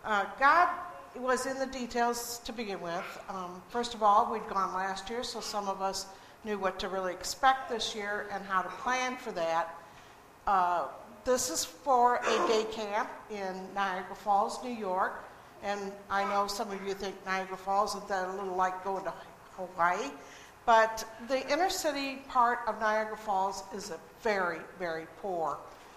God was in the details to begin with. First of all, we'd gone last year, so some of us knew what to really expect this year and how to plan for that. This is for a day camp in Niagara Falls, New York. And I know some of you think Niagara Falls is a little like going to Hawaii. But the inner city part of Niagara Falls is very, very poor.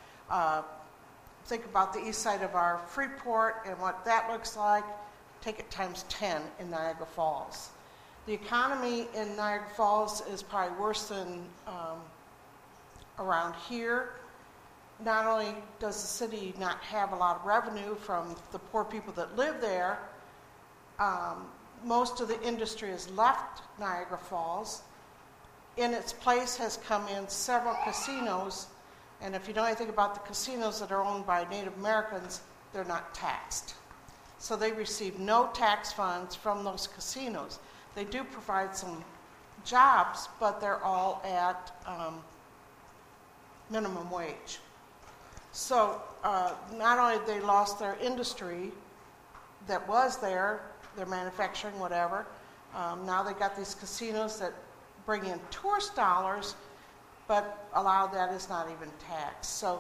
Think about the east side of our Freeport and what that looks like. Take it times 10 in Niagara Falls. The economy in Niagara Falls is probably worse than around here. Not only does the city not have a lot of revenue from the poor people that live there, most of the industry has left Niagara Falls. In its place has come in several casinos, and if you know anything about the casinos that are owned by Native Americans, they're not taxed. So they receive no tax funds from those casinos. They do provide some jobs, but they're all at minimum wage. So not only they lost their industry that was there, their manufacturing, whatever, now they got these casinos that bring in tourist dollars, but a lot of that is not even taxed. So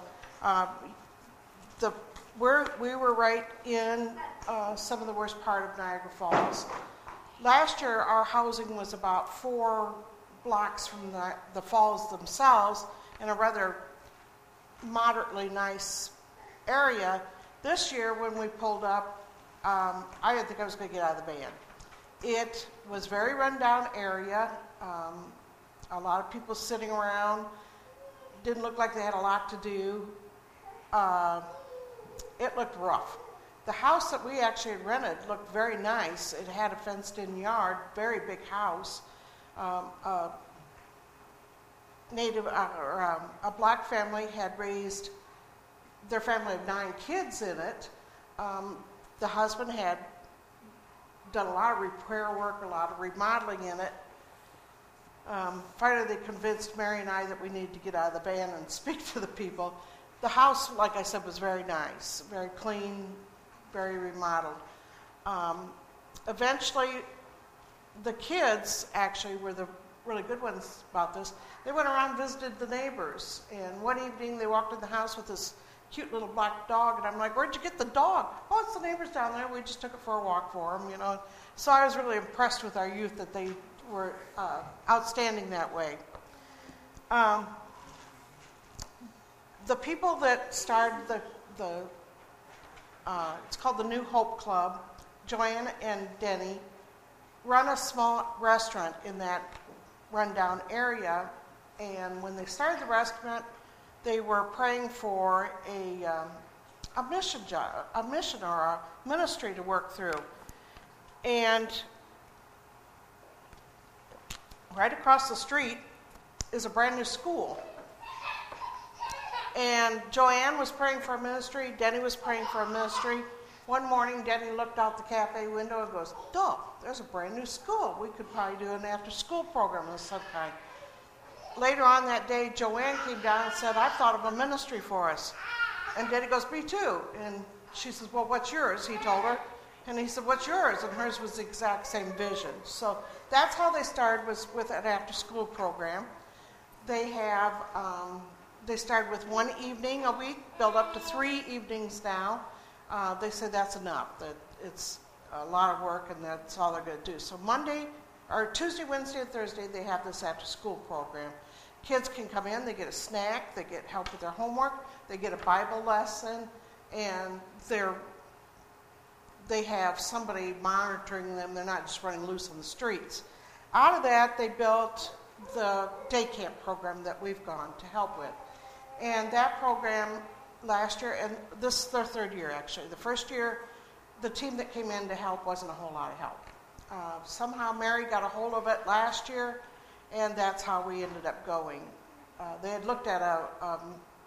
we were right in some of the worst part of Niagara Falls. Last year, our housing was about 4 blocks from the falls themselves in a rather moderately nice area. This year, when we pulled up, I didn't think I was going to get out of the van. It was a very run-down area. A lot of people sitting around. Didn't look like they had a lot to do. It looked rough. The house that we actually had rented looked very nice. It had a fenced-in yard, very big house. A black family had raised, their family of 9 kids in it. The husband had done a lot of repair work, a lot of remodeling in it. Finally, they convinced Mary and I that we needed to get out of the van and speak to the people. The house, like I said, was very nice, very clean, very remodeled. Eventually, the kids actually were the really good ones about this. They went around and visited the neighbors, and one evening they walked in the house with this cute little black dog, and I'm like, "Where'd you get the dog?" "Oh, it's the neighbors down there. We just took it for a walk for them, you know." So I was really impressed with our youth that they were outstanding that way. The people that started it's called the New Hope Club, Joanne and Denny, run a small restaurant in that rundown area, and when they started the restaurant, they were praying for a mission or a ministry to work through. And right across the street is a brand new school. And Joanne was praying for a ministry, Denny was praying for a ministry. One morning, Denny looked out the cafe window and goes, "Duh, there's a brand new school. We could probably do an after-school program of some kind." Later on that day, Joanne came down and said, "I've thought of a ministry for us." And Denny goes, "Me too." And she says, "Well, what's yours?" He told her. And he said, "What's yours?" And hers was the exact same vision. So that's how they started, was with an after-school program. They started with 1 evening a week, built up to 3 evenings now. They say that's enough, that it's a lot of work and that's all they're going to do. So Tuesday, Wednesday, and Thursday, they have this after-school program. Kids can come in, they get a snack, they get help with their homework, they get a Bible lesson, and they have somebody monitoring them. They're not just running loose on the streets. Out of that, they built the day camp program that we've gone to help with. And that program last year, and this is their 3rd year actually. The first year, the team that came in to help wasn't a whole lot of help. Somehow Mary got a hold of it last year, and that's how we ended up going. They had looked at a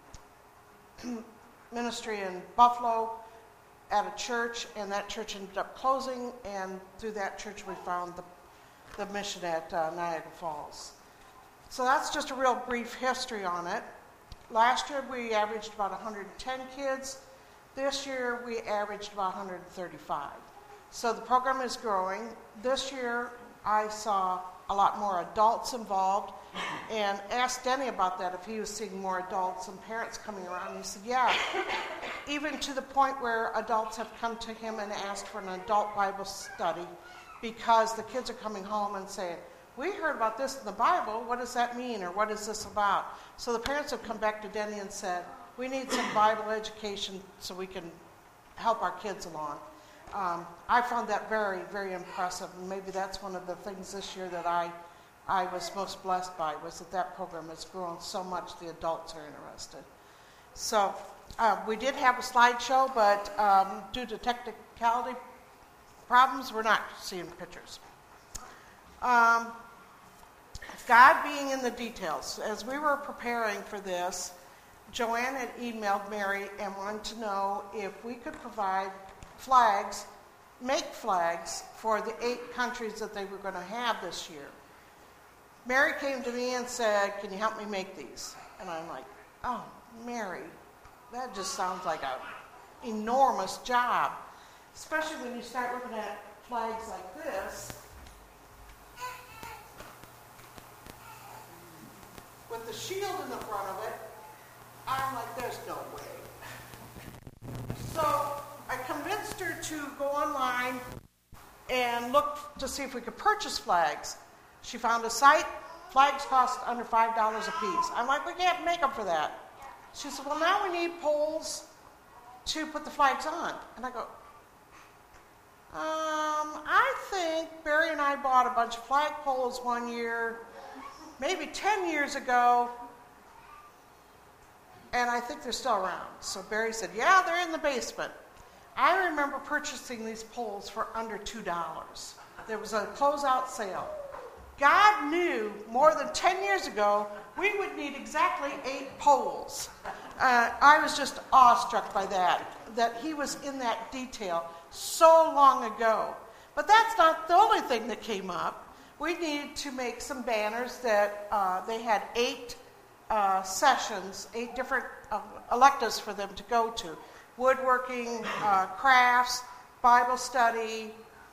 ministry in Buffalo at a church, and that church ended up closing, and through that church we found the mission at Niagara Falls. So that's just a real brief history on it. Last year we averaged about 110 kids. This year we averaged about 135. So the program is growing. This year I saw a lot more adults involved and asked Denny about that, if he was seeing more adults and parents coming around. He said, yeah, even to the point where adults have come to him and asked for an adult Bible study because the kids are coming home and saying, we heard about this in the Bible, what does that mean, or what is this about? So the parents have come back to Denny and said, we need some Bible education so we can help our kids along. I found that very, very impressive, and maybe that's one of the things this year that I was most blessed by, was that program has grown so much the adults are interested. So we did have a slideshow, but due to technicality problems, we're not seeing pictures. God being in the details. As we were preparing for this, Joanne had emailed Mary and wanted to know if we could provide flags, make flags for the 8 countries that they were going to have this year. Mary came to me and said, can you help me make these? And I'm like, oh, Mary, that just sounds like an enormous job, especially when you start looking at flags like this, with the shield in the front of it. I'm like, there's no way. So I convinced her to go online and look to see if we could purchase flags. She found a site. Flags cost under $5 a piece. I'm like, we can't make them for that. She said, well, now we need poles to put the flags on. And I go, I think Barry and I bought a bunch of flag poles one year, maybe 10 years ago, and I think they're still around. So Barry said, yeah, they're in the basement. I remember purchasing these poles for under $2. There was a closeout sale. God knew more than 10 years ago we would need exactly 8 poles. I was just awestruck by that he was in that detail so long ago. But that's not the only thing that came up. We needed to make some banners that they had 8 sessions, 8 different electives for them to go to. Woodworking, crafts, Bible study,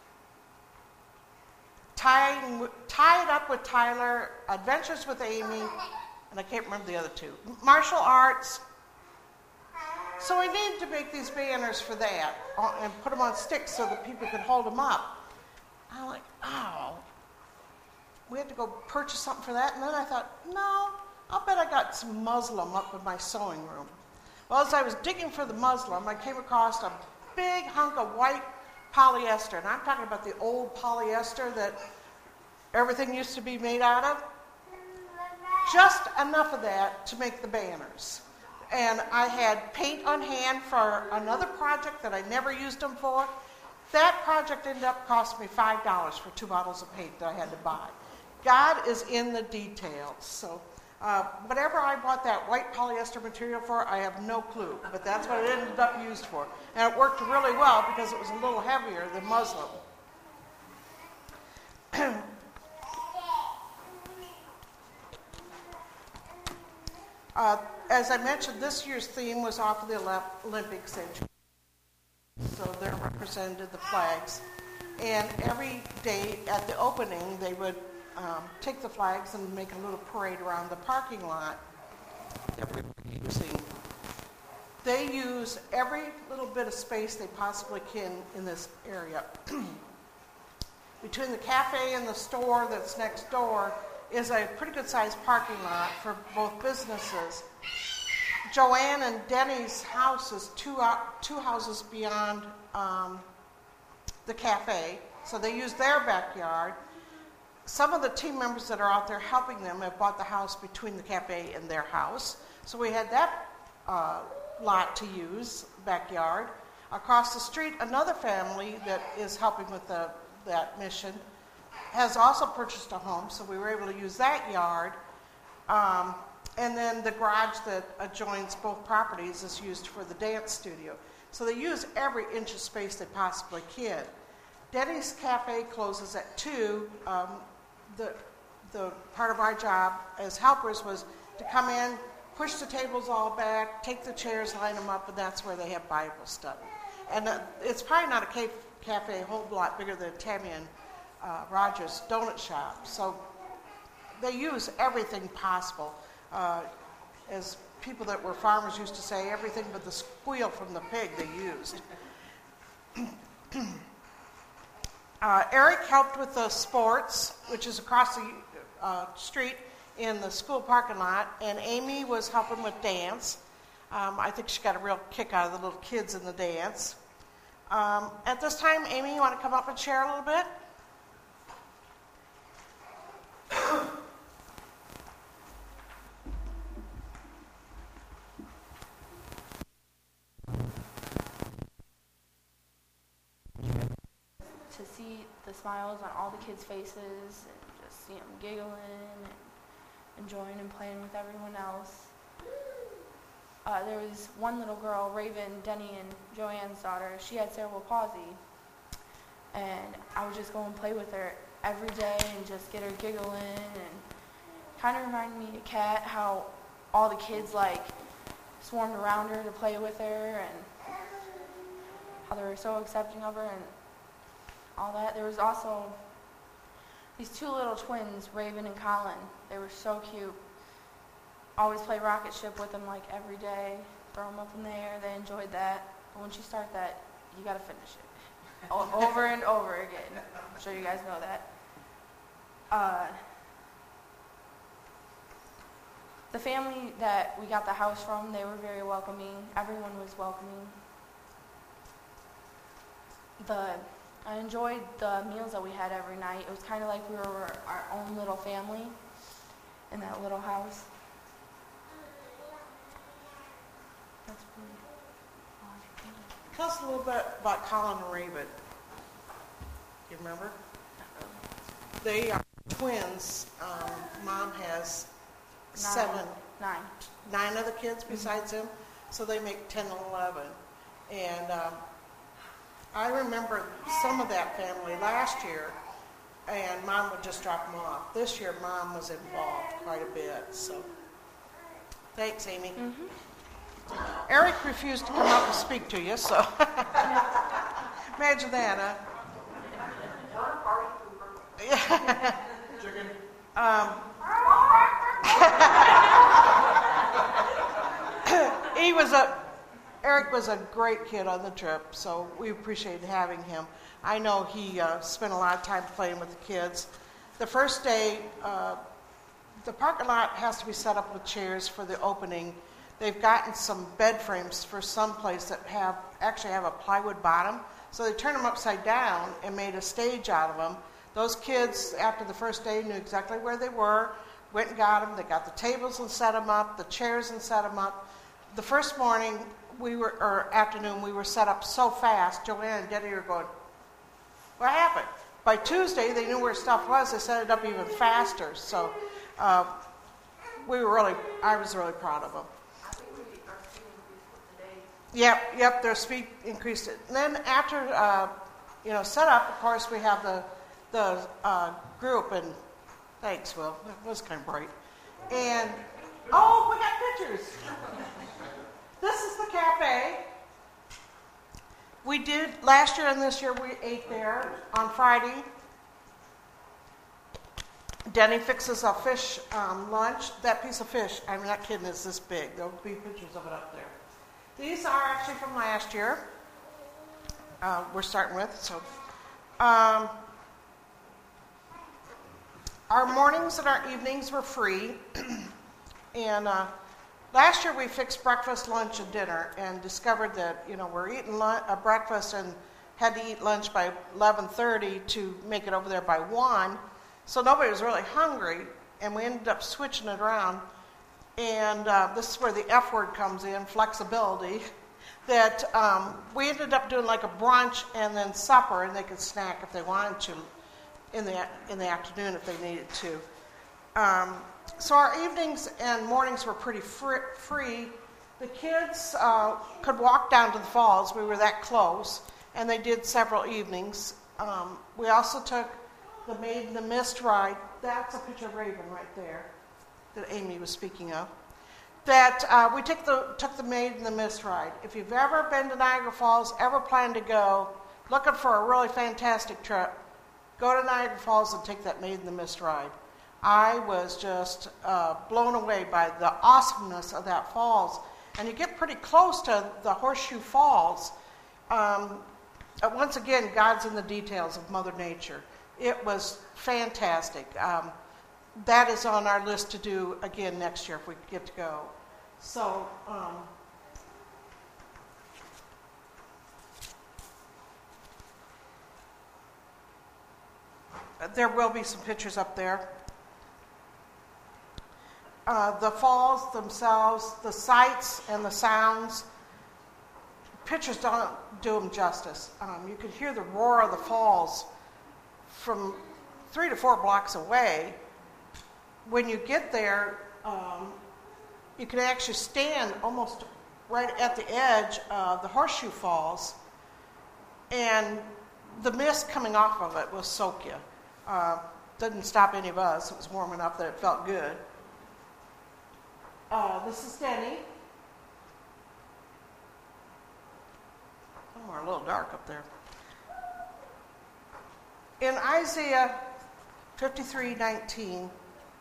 Tie It Up with Tyler, Adventures with Amy, and I can't remember the other 2. Martial arts. So we needed to make these banners for that and put them on sticks so that people could hold them up. I'm like, oh, we had to go purchase something for that. And then I thought, no, I'll bet I got some muslin up in my sewing room. Well, as I was digging for the muslin, I came across a big hunk of white polyester. And I'm talking about the old polyester that everything used to be made out of. Just enough of that to make the banners. And I had paint on hand for another project that I never used them for. That project ended up costing me $5 for 2 bottles of paint that I had to buy. God is in the details. So whatever I bought that white polyester material for, I have no clue. But that's what it ended up used for. And it worked really well because it was a little heavier than muslin. As I mentioned, this year's theme was off of the Olympics. So they're represented the flags. And every day at the opening, they would take the flags and make a little parade around the parking lot that we're using. They use every little bit of space they possibly can in this area. Between the cafe and the store that's next door is a pretty good sized parking lot for both businesses. Joanne and Denny's house is two houses beyond the cafe, so they use their backyard. Some of the team members that are out there helping them have bought the house between the cafe and their house, so we had that lot to use, backyard. Across the street, another family that is helping with that mission has also purchased a home, so we were able to use that yard. And then the garage that adjoins both properties is used for the dance studio. So they use every inch of space they possibly can. Denny's Cafe closes at 2. The part of our job as helpers was to come in, push the tables all back, take the chairs, line them up, and that's where they have Bible study. And it's probably not a cafe, a whole lot bigger than Tammy and Rogers Donut Shop. So they use everything possible. As people that were farmers used to say, everything but the squeal from the pig they used. Eric helped with the sports, which is across the street in the school parking lot, and Amy was helping with dance. I think she got a real kick out of the little kids in the dance. At this time, Amy, you want to come up and share a little bit? To see the smiles on all the kids' faces and just see them giggling and enjoying and playing with everyone else. There was one little girl, Raven, Denny and Joanne's daughter. She had cerebral palsy, and I would just go and play with her every day and just get her giggling, and kind of reminded me of Kat, how all the kids swarmed around her to play with her, and how they were so accepting of her and all that. There was also these two little twins, Raven and Colin. They were so cute. Always play rocket ship with them every day, throw them up in the air. They enjoyed that. But once you start that, you got to finish it over and over again. I'm sure you guys know that. The family that we got the house from, they were very welcoming. Everyone was welcoming. I enjoyed the meals that we had every night. It was kind of like we were our own little family in that little house. That's pretty awesome. Tell us a little bit about Colin and Raven. You remember? They are twins. Mom has nine other kids besides him, so they make 10 and 11. And I remember some of that family last year, and Mom would just drop them off. This year, Mom was involved quite a bit. So, thanks, Amy. Mm-hmm. Eric refused to come up and speak to you, so imagine that, huh? Chicken. Eric was a great kid on the trip, so we appreciated having him. I know he spent a lot of time playing with the kids. The first day, the parking lot has to be set up with chairs for the opening. They've gotten some bed frames for some place that actually have a plywood bottom, so they turned them upside down and made a stage out of them. Those kids, after the first day, knew exactly where they were, went and got them. They got the tables and set them up, the chairs and set them up. The first morning, afternoon, we were set up so fast, Joanne and Denny were going, what happened? By Tuesday, they knew where stuff was. They set it up even faster. So I was really proud of them. I think our speed increased with the day. Yep, their speed increased. And then after, set up, of course, we have the group, and thanks, Will. That was kind of bright. And, we got pictures. This is the cafe. We did, last year and this year, we ate there on Friday. Denny fixes a fish lunch. That piece of fish, that kitten is this big. There'll be pictures of it up there. These are actually from last year. We're starting with, so. Our mornings and our evenings were free. And last year we fixed breakfast, lunch, and dinner and discovered that, we're eating breakfast and had to eat lunch by 11:30 to make it over there by 1. So nobody was really hungry, and we ended up switching it around. And this is where the F word comes in, flexibility, that we ended up doing like a brunch and then supper, and they could snack if they wanted to in the afternoon if they needed to. So our evenings and mornings were pretty free. The kids could walk down to the falls. We were that close, and they did several evenings. We also took the Maid in the Mist ride. That's a picture of Raven right there that Amy was speaking of. that we took the Maid in the Mist ride. If you've ever been to Niagara Falls, ever planned to go, looking for a really fantastic trip, go to Niagara Falls and take that Maid in the Mist ride. I was just blown away by the awesomeness of that falls. And you get pretty close to the Horseshoe Falls. Once again, God's in the details of Mother Nature. It was fantastic. That is on our list to do again next year if we get to go. So, there will be some pictures up there. The falls themselves, the sights and the sounds, pictures don't do them justice. You can hear the roar of the falls from 3 to 4 blocks away. When you get there, you can actually stand almost right at the edge of the Horseshoe Falls, and the mist coming off of it will soak you. Didn't stop any of us. It was warm enough that it felt good. This is Denny. Oh, we're a little dark up there. In Isaiah 53:19,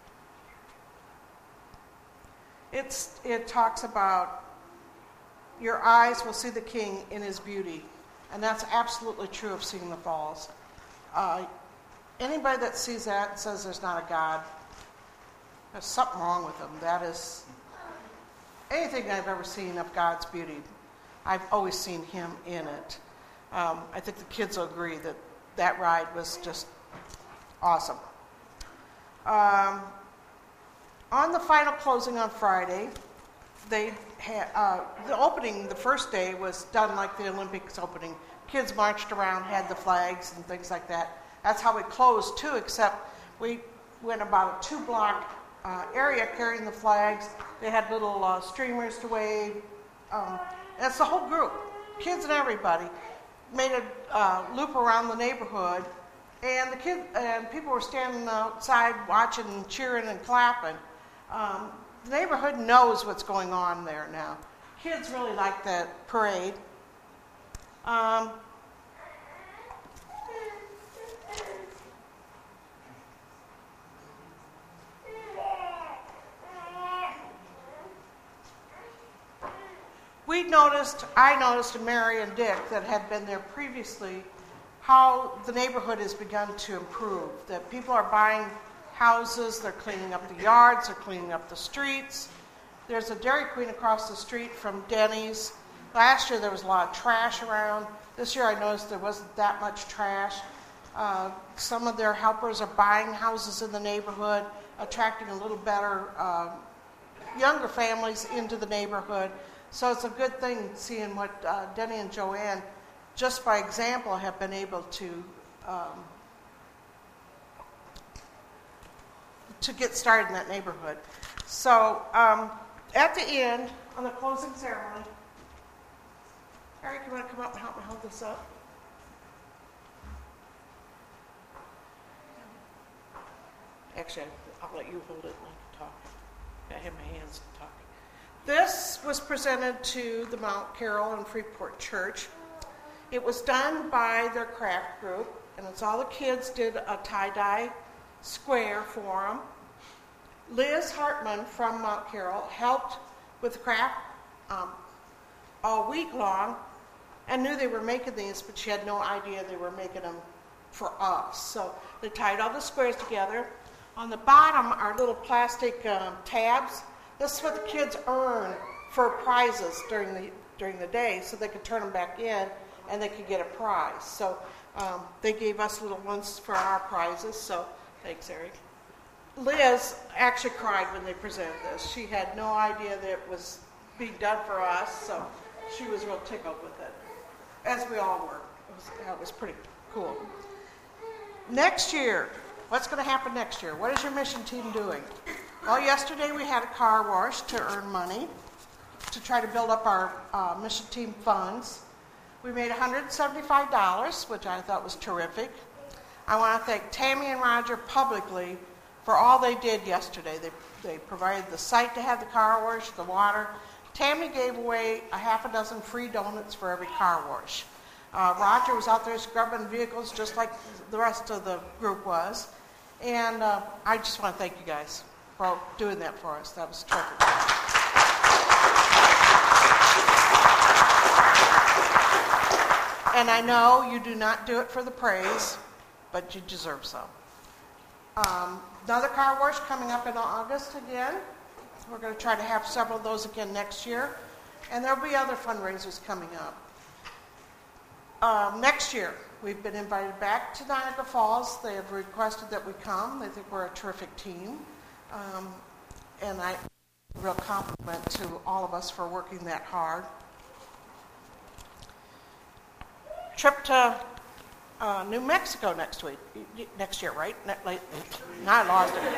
it talks about your eyes will see the King in his beauty, and that's absolutely true of seeing the falls. Anybody that sees that and says there's not a God, there's something wrong with them. That is anything I've ever seen of God's beauty. I've always seen him in it. I think the kids will agree that that ride was just awesome. On the final closing on Friday, they had the opening. The first day was done like the Olympics opening. Kids marched around, had the flags and things like that. That's how we closed too. Except we went about a 2-block area carrying the flags. They had little streamers to wave. That's the whole group, kids and everybody, made a loop around the neighborhood, and people were standing outside watching and cheering and clapping. The neighborhood knows what's going on there now. Kids really like that parade. I noticed, and Mary and Dick that had been there previously, how the neighborhood has begun to improve. That people are buying houses, they're cleaning up the yards, they're cleaning up the streets. There's a Dairy Queen across the street from Denny's. Last year there was a lot of trash around. This year I noticed there wasn't that much trash. Some of their helpers are buying houses in the neighborhood, attracting a little better, younger families into the neighborhood. So it's a good thing seeing what Denny and Joanne, just by example, have been able to get started in that neighborhood. So at the end, on the closing ceremony, Eric, you want to come up and help me hold this up? Actually, I'll let you hold it and I can talk. I have my hands talking. This was presented to the Mount Carroll and Freeport Church. It was done by their craft group, and it's all the kids did a tie-dye square for them. Liz Hartman from Mount Carroll helped with the craft all week long and knew they were making these, but she had no idea they were making them for us. So they tied all the squares together. On the bottom are little plastic tabs. This is what the kids earn for prizes during the day, so they could turn them back in and they could get a prize. So they gave us little ones for our prizes. So thanks, Eric. Liz actually cried when they presented this. She had no idea that it was being done for us, so she was real tickled with it, as we all were. It was pretty cool. Next year, what's going to happen next year? What is your mission team doing? Well, yesterday we had a car wash to earn money to try to build up our mission team funds. We made $175, which I thought was terrific. I want to thank Tammy and Roger publicly for all they did yesterday. They provided the site to have the car wash, the water. Tammy gave away a half a dozen free donuts for every car wash. Roger was out there scrubbing vehicles just like the rest of the group was. And I just want to thank you guys for doing that for us. That was terrific. And I know you do not do it for the praise, but you deserve some. Another car wash coming up in August again. We're going to try to have several of those again next year. And there'll be other fundraisers coming up. Next year, we've been invited back to Niagara Falls. They have requested that we come. They think we're a terrific team. And a real compliment to all of us for working that hard. Trip to New Mexico next year, right? Now I lost it.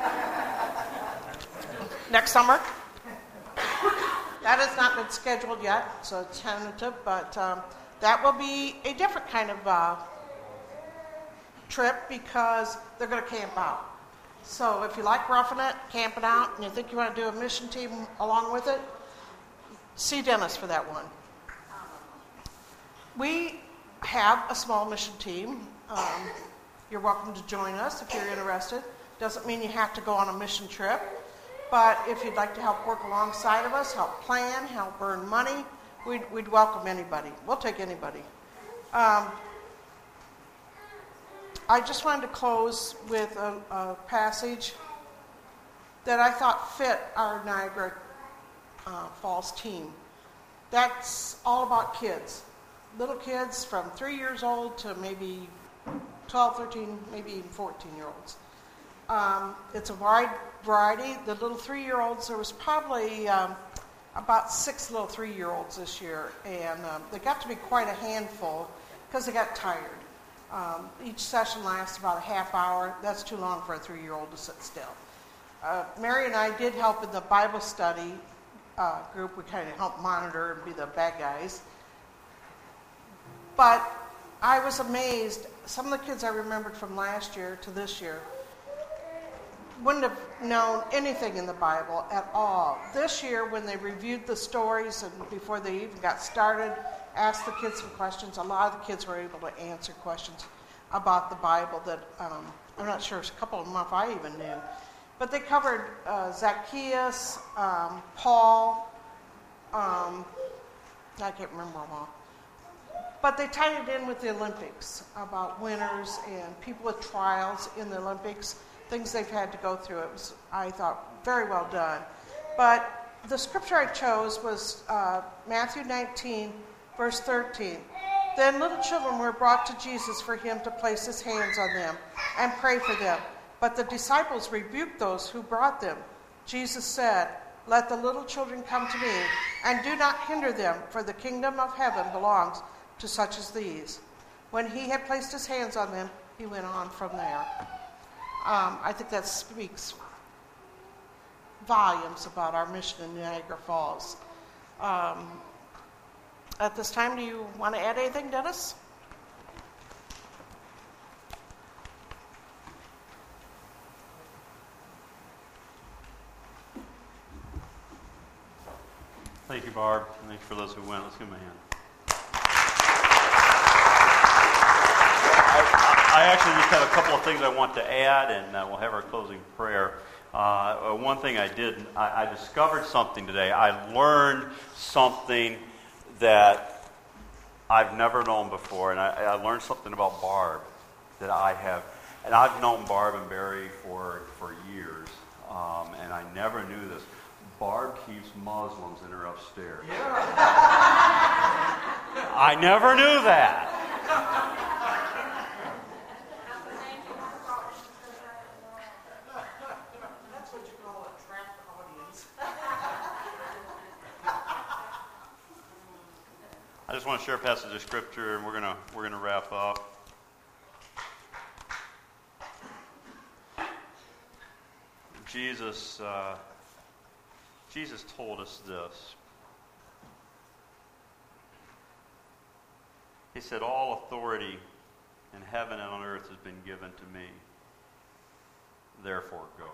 Next summer. That has not been scheduled yet, so it's tentative, but that will be a different kind of trip because they're going to camp out. So if you like roughing it, camping out, and you think you want to do a mission team along with it, see Dennis for that one. We have a small mission team. You're welcome to join us if you're interested. Doesn't mean you have to go on a mission trip, but if you'd like to help work alongside of us, help plan, help earn money, we'd welcome anybody. We'll take anybody. I just wanted to close with a passage that I thought fit our Niagara Falls team. That's all about kids. Little kids from 3 years old to maybe 12, 13, maybe even 14-year-olds. It's a wide variety. The little 3-year-olds, there was probably about 6 little 3-year-olds this year, and they got to be quite a handful because they got tired. Each session lasts about a half hour. That's too long for a 3-year-old to sit still. Mary and I did help in the Bible study group. We kind of helped monitor and be the bad guys. But I was amazed. Some of the kids I remembered from last year to this year wouldn't have known anything in the Bible at all. This year, when they reviewed the stories and before they even got started, asked the kids some questions, a lot of the kids were able to answer questions about the Bible that I'm not sure, a couple of them if I even knew. But they covered Zacchaeus, Paul, I can't remember them all. But they tied it in with the Olympics, about winners and people with trials in the Olympics, things they've had to go through. It was, I thought, very well done. But the scripture I chose was Matthew 19, verse 13. Then little children were brought to Jesus for him to place his hands on them and pray for them. But the disciples rebuked those who brought them. Jesus said, "Let the little children come to me, and do not hinder them, for the kingdom of heaven belongs to such as these." When he had placed his hands on them, he went on from there. I think that speaks volumes about our mission in Niagara Falls. At this time, do you want to add anything, Dennis? Thank you, Barb. Thanks for those who went. Let's give them a hand. I actually just have a couple of things I want to add, and we'll have our closing prayer. One thing I did, I discovered something today. I learned something that I've never known before, and I learned something about Barb that I have. And I've known Barb and Barry for years, and I never knew this. Barb keeps Muslims in her upstairs. Yeah. I never knew that. That's what you call a trapped audience. I just want to share a passage of scripture, and we're gonna wrap up. Jesus told us this. He said, "All authority in heaven and on earth has been given to me. therefore go.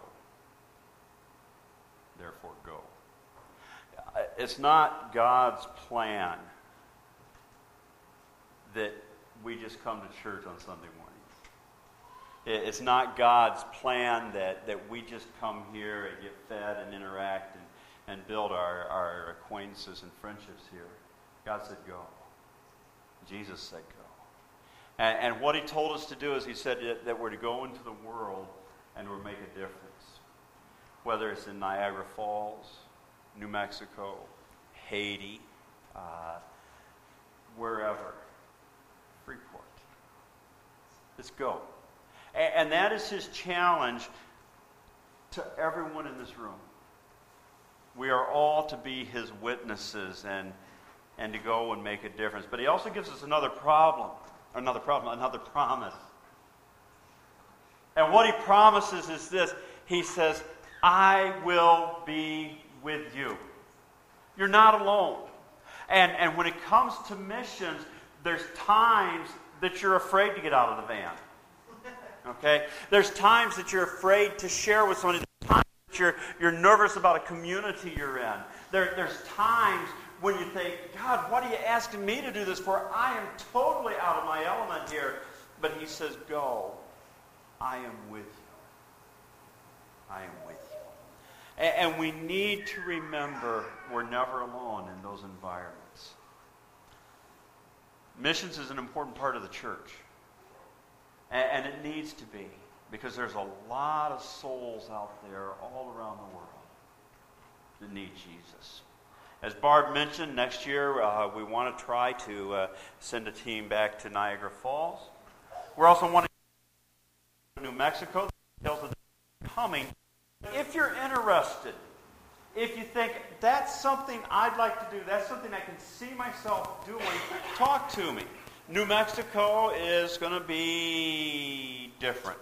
Therefore go. It's not God's plan that we just come to church on Sunday morning. It's not God's plan that we just come here and get fed and interact and build our acquaintances and friendships here. God said go. Jesus said go. And what he told us to do is he said that we're to go into the world and we're make a difference. Whether it's in Niagara Falls, New Mexico, Haiti, wherever. Freeport. Let's go. And that is his challenge to everyone in this room. We are all to be his witnesses and to go and make a difference. But he also gives us another promise. And what he promises is this. He says, I will be with you. You're not alone. And when it comes to missions, there's times that you're afraid to get out of the van. Okay? There's times that you're afraid to share with somebody. There's times that you're nervous about a community you're in. There's times when you think, God, what are you asking me to do this for? I am totally out of my element here. But he says, go. I am with you. I am with you. And we need to remember we're never alone in those environments. Missions is an important part of the church. And it needs to be. Because there's a lot of souls out there all around the world that need Jesus. As Barb mentioned, next year we want to try to send a team back to Niagara Falls. We're also wanting to New Mexico. The details of that are coming. If you're interested, if you think that's something I'd like to do, that's something I can see myself doing, talk to me. New Mexico is going to be different.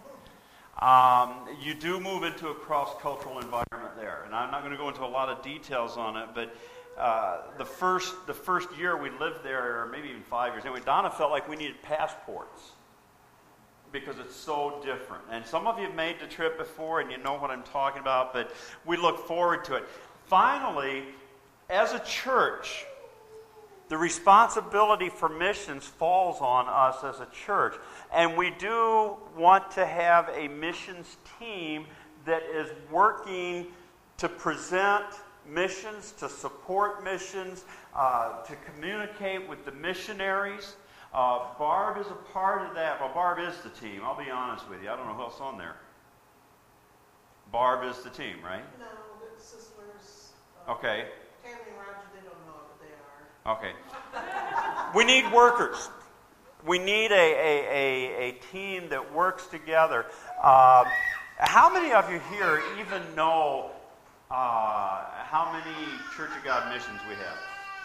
You do move into a cross-cultural environment there, and I'm not going to go into a lot of details on it, but the first year we lived there, or maybe even 5 years, anyway, Donna felt like we needed passports because it's so different. And some of you have made the trip before, and you know what I'm talking about, but we look forward to it. Finally, as a church, the responsibility for missions falls on us as a church. And we do want to have a missions team that is working to present missions, to support missions, to communicate with the missionaries. Barb is a part of that. Well, Barb is the team. I'll be honest with you. I don't know who else on there. Barb is the team, right? No, the Sislers. Okay. Tammy and Roger, they don't know what they are. Okay. We need workers. We need a team that works together. How many of you here even know how many Church of God missions we have?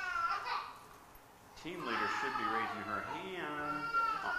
Team leader should be raising her hand. Oh.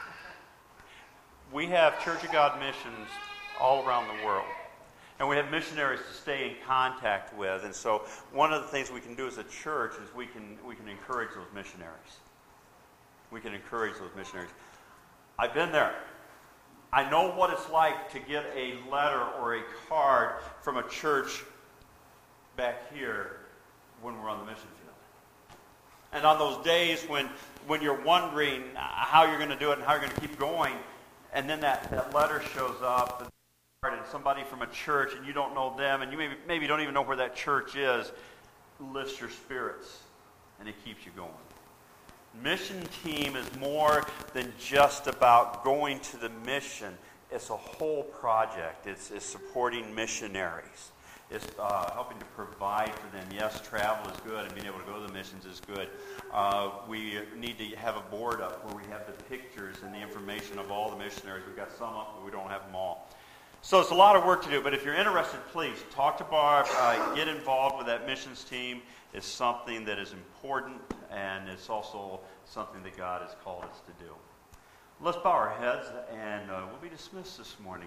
We have Church of God missions all around the world. And we have missionaries to stay in contact with. And so one of the things we can do as a church is we can encourage those missionaries. We can encourage those missionaries. I've been there. I know what it's like to get a letter or a card from a church back here when we're on the mission field. And on those days when you're wondering how you're going to do it and how you're going to keep going, and then that letter shows up, and somebody from a church, and you don't know them, and you maybe don't even know where that church is, lifts your spirits, and it keeps you going. Mission team is more than just about going to the mission. It's a whole project. It's supporting missionaries. It's helping to provide for them. Yes, travel is good, and being able to go to the missions is good. We need to have a board up where we have the pictures and the information of all the missionaries. We've got some up, but we don't have them all. So it's a lot of work to do, but if you're interested, please talk to Barb, get involved with that missions team. It's something that is important, and it's also something that God has called us to do. Let's bow our heads, and we'll be dismissed this morning.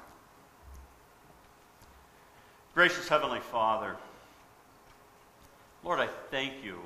Gracious Heavenly Father, Lord, I thank you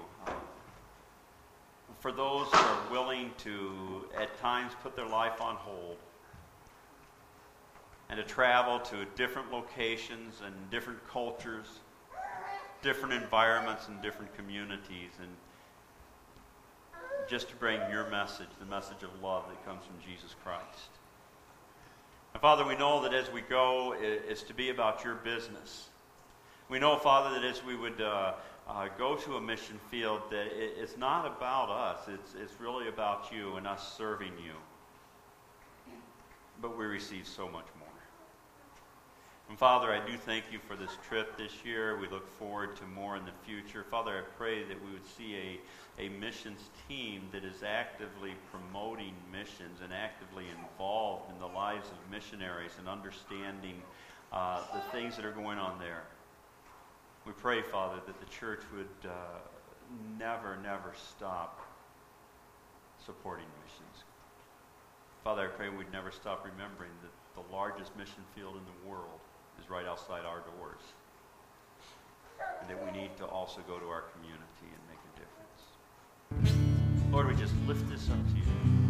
for those who are willing to, at times, put their life on hold and to travel to different locations and different cultures, different environments and different communities, and just to bring your message, the message of love that comes from Jesus Christ. And Father, we know that as we go, it's to be about your business. We know, Father, that as we would go to a mission field, that it's not about us. It's really about you and us serving you. But we receive so much more. And Father, I do thank you for this trip this year. We look forward to more in the future. Father, I pray that we would see a missions team that is actively promoting missions and actively involved in the lives of missionaries and understanding the things that are going on there. We pray, Father, that the church would never stop supporting missions. Father, I pray we'd never stop remembering that the largest mission field in the world is right outside our doors. And that we need to also go to our community and make a difference. Lord, we just lift this up to you.